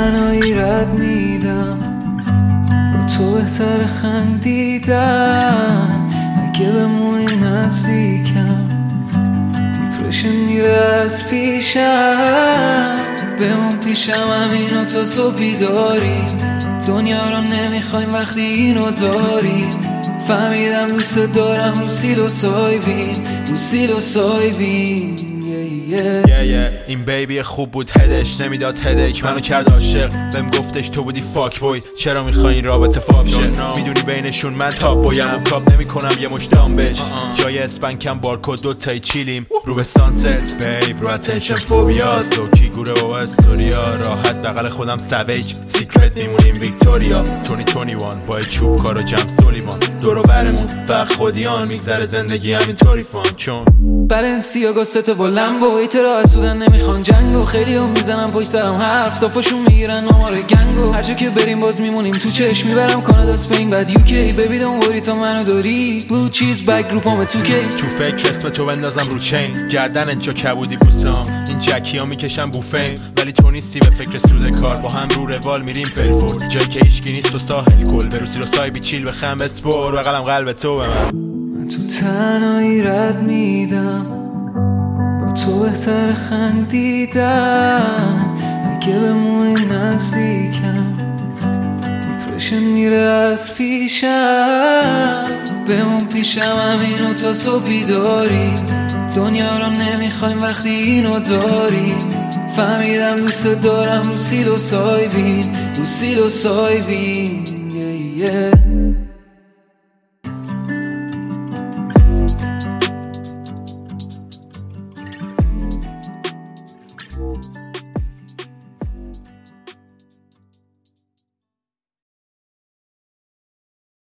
تنهایی رد میدم، با تو بهتر خندیدن. اگه بمونی نزدیکم دیپرشن میره از پیشم. بمون پیشم همینو تا صبح بیداریم. دنیا رو نمیخوایم وقتی اینو داریم. فهمیدم دوست دارم رو سیل و سایبین، رو سیل و سایبین. این بیبی خوب بود هدش نمیداد هدک، منو کرد عاشق بهم گفتش تو بودی فاک بوی. چرا میخوای این رابطه فاک شه؟ میدونی بینشون من تاپ بویم و کاپ نمیکنم یه مش دامبج. جای اسپنکم بارکود دوتایی چیلیم رو به سانست بیب رو اتنشن فوبیا. سوکی گوره و استوریا راحت بغل خودم سویج سیکرت میمونیم ویکتوریا. 2021 با چوب کارو جمع سولیوان دورو برمون وقت خودیان میگذره زندگی همینطوری فان. چون برنسیاگا ست با لمبو ایترا اسودن نمیخوان جنگو. خیلی هم میزنم پشت سرم حرف دافاشون میگیرن آمار گنگو. هر جا که بریم باز میمونیم تو چشم. میبرم کانادا اسپین بعد یوکی. ببی دون وری تا منو داری بلو چیز بگ گروپام تو کی. تو فکر اسم تو بندازم رو چین گردن انجا کبودی بوسام. این جکی ها میکشن بوفیم ولی تو نیستی به فکر سود کار. با هم رو روال میریم فلفورد جایی که هیچکی نیست و ساحل کل بروسی رو سایبی چیل بخم بسپور بغلم قلب تو به من تو تنهایی رد میدم، با تو بهتر خندیدن. اگه بمونی نزدیکم دیپرشن میره از پیشم. بمون پیشم همینو تا صبح بیداریم. دنیا رو نمیخوایم وقتی اینو داریم. فهمیدم دوست دارم رو سیل و سایبین، رو سیل و سایبین.